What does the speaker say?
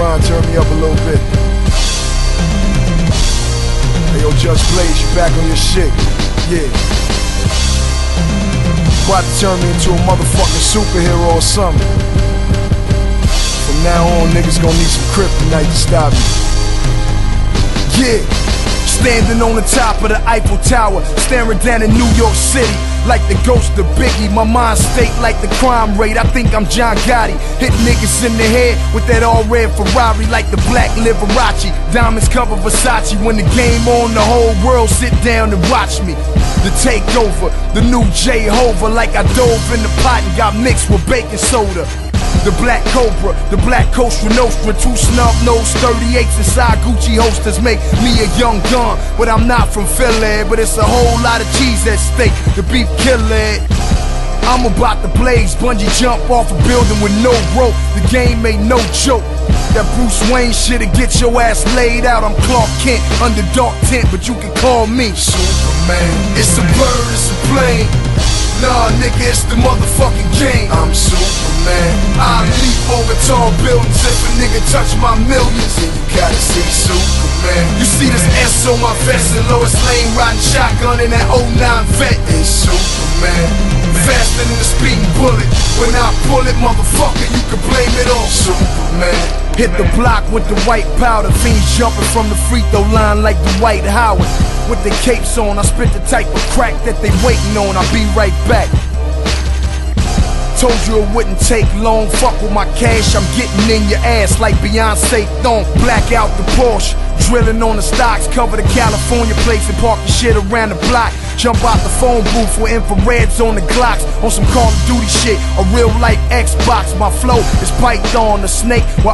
mind, turn me up a little bit. Hey yo, Just Blaze, you back on your shit. Yeah. About to turn me into a motherfucking superhero or something. From now on, niggas gonna need some kryptonite to stop me. Yeah. Standing on the top of the Eiffel Tower, staring down in New York City like the ghost of Biggie. My mind state like the crime rate. I think I'm John Gotti, hit niggas in the head with that all red Ferrari like the black Liberace. Diamonds cover Versace. When the game on, the whole world sit down and watch me. The takeover, the new Jehovah, like I dove in the pot and got mixed with baking soda. The Black Cobra, the Black Costa Nostra, 2 snub-nosed 38s inside Gucci holsters make me a young gun. But I'm not from Philly, but it's a whole lot of cheese at stake. The beef killer. I'm about to blaze, bungee jump off a building with no rope. The game ain't no joke. That Bruce Wayne shit'll get your ass laid out. I'm Clark Kent under dark tent, but you can call me Superman. It's a bird, it's a plane. Nah, nigga, it's the motherfucking game. I'm Superman. I leap over tall buildings if a nigga touch my millions. And you gotta see Superman. You see this S on my vest and Lois Lane riding shotgun in that 09 vet. It's Superman. Faster than a speeding bullet. When I pull it, motherfucker, you can blame it on Superman. Hit the block with the white powder. Fiends jumping from the free throw line like the Dwight Howard. With the capes on, I spit the type of crack that they waiting on. I'll be right back. Told you it wouldn't take long. Fuck with my cash, I'm getting in your ass like Beyonce thong. Black out the Porsche, drilling on the stocks. Cover the California plates and park the shit around the block. Jump out the phone booth with infrareds on the Glocks. On some Call of Duty shit, a real life Xbox. My flow is Python, the snake, while